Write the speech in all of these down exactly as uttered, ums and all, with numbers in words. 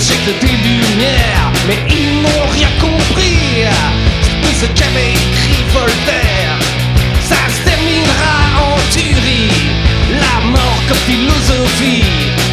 siècle des Lumières, mais ils n'ont rien compris de ce qu'avait écrit Voltaire. Ça se terminera en tuerie, la mort comme philosophie.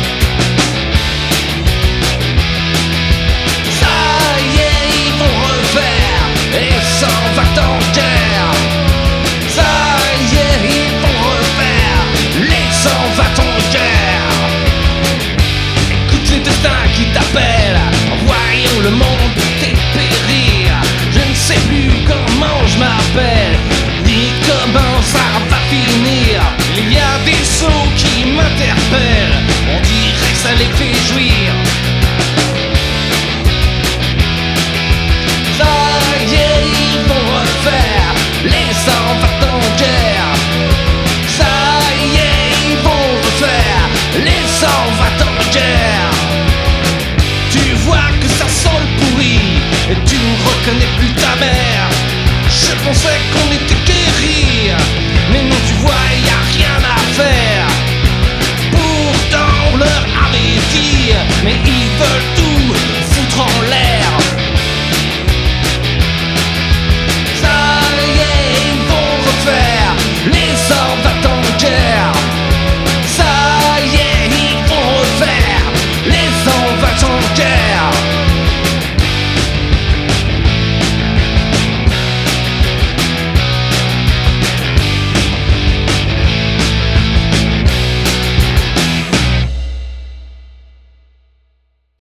Ça y est, ils vont refaire et s'en va en guerre. Ça y est, ils vont refaire les s'en va en guerre. Écoute le destin qui t'appelle, voyons le monde dépérir. Je ne sais plus comment je m'appelle, ni comment ça va finir. Il y a des sauts qui m'interpellent, on dirait que ça les fait jouir. Ça y est, ils vont refaire les s'en va en guerre. Ça y est, ils vont refaire les s'en va en guerre. Tu vois que ça sent le pourri et tu ne reconnais plus ta mère. Je pensais qu'on